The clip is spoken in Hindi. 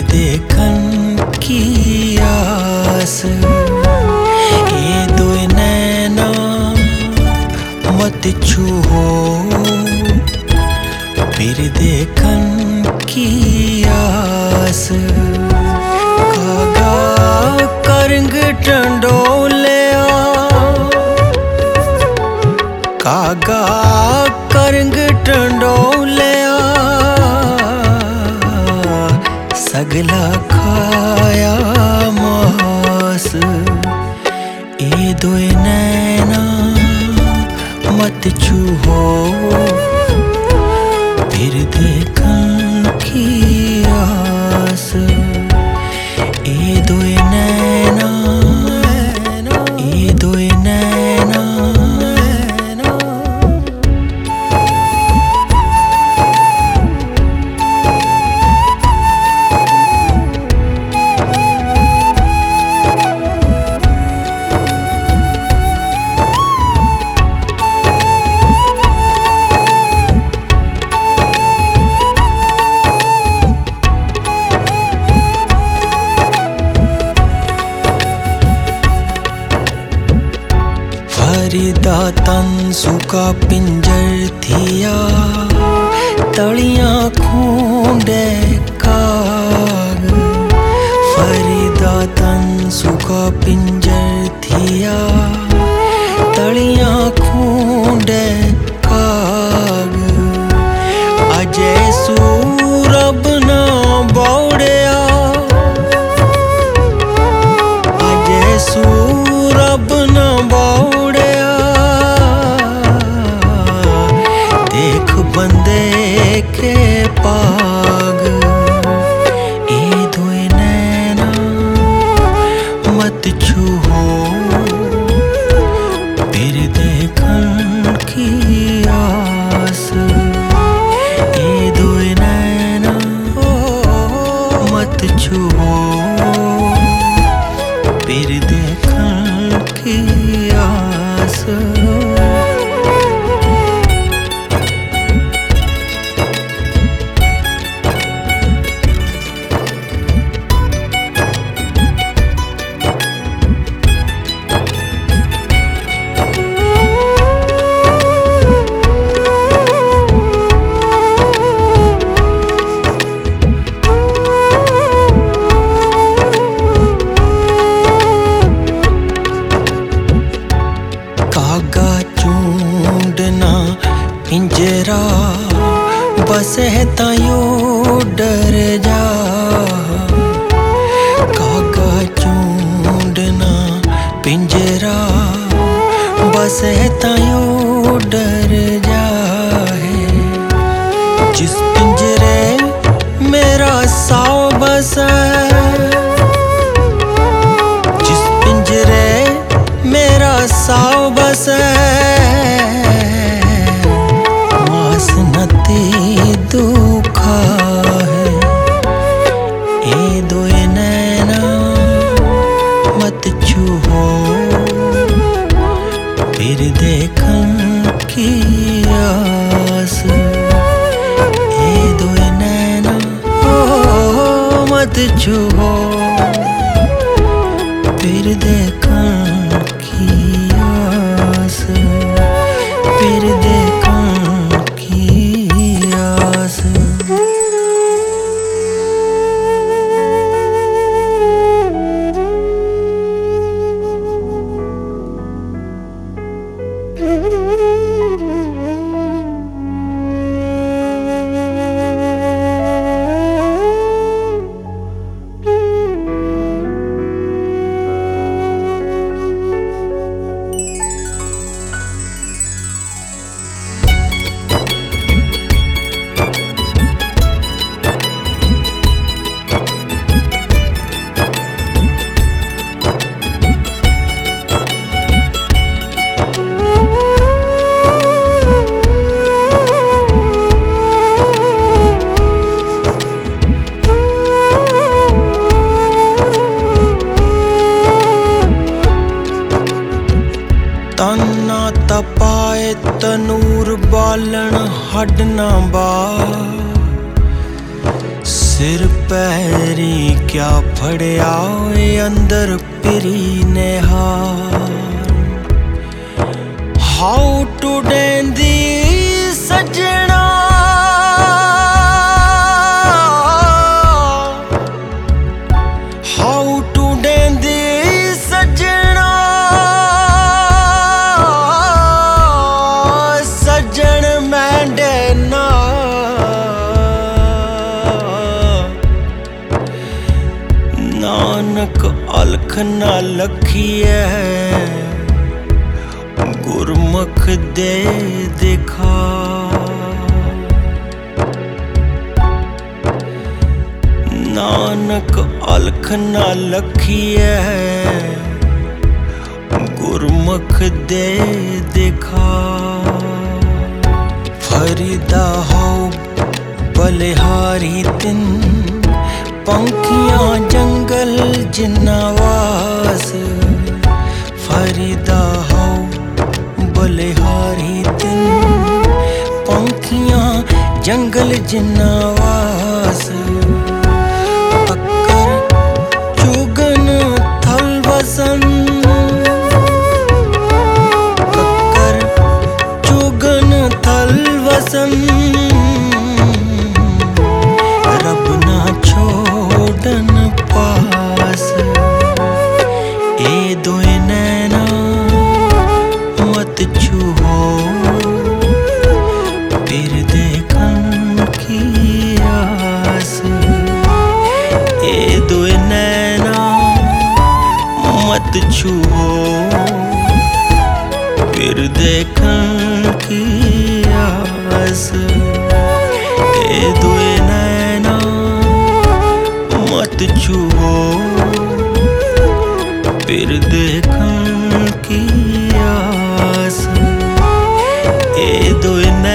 देखन की आस, ये दो नैना मत छूहो, फिर देखन की आस। कागा करंग टंडोलिया, कागा करंग टंडोलिया, सगला खाया मास। ये दो नैना मत छूहो, फिर देखन की आस। ये दो नैना, ये दो नैना। फरीदा तन सुका पिंजर थिया, तलियां खूंडे काग। फरीदा तन सुका पिंजर थिया, तलियां खूंडे काग। अजय सूरब ना बौड़िया, अजय सूरब ना बौड़िया, देख बंदे के पाग। ये दो नैना मत छूहो, फिर देखन की आस। ये दो नैना मत छूहो, फिर देखन की आस। कागा चूंडना पिंजरा, बस है तायो डर जा। कागा चूंडना पिंजरा, बस है तायो डर जा है। जिस पिंजरे मेरा साव बस है, जिस पिंजरे मेरा साव बस है, मास न ते दुखा है। ये दो नैना मत छूहो, फिर देखन की आस। ये दो नैना मत छूहो, फिर देखन की आस, फिर देखन की आस। सिर पैरी क्या फड़िया अंदर पिरी ने हाउ टू डेंदी सजना हाउ टू डेंदी सजना सजन मैं डेना नानक अलख ना लखिए गुरमुख दे दिखा नानक अलख ना लखिए गुरमुख दे दिखा फरीदा हो बलिहारी तिन पंखियां जंगल जिन्नावास फरीदा हो बलिहारी तिन पंखियां जंगल जिन्नावास अक्कर चुगन थल वसन अक्कर चुगन थल वसन रब ना छोड़न पास ए दोए नैना मत छुओ फिर देखन की आस ए दोए नैना मत छुओ फिर देखन की आस ए दोए नैना मत छुओ फिर देखन की आस ए दोए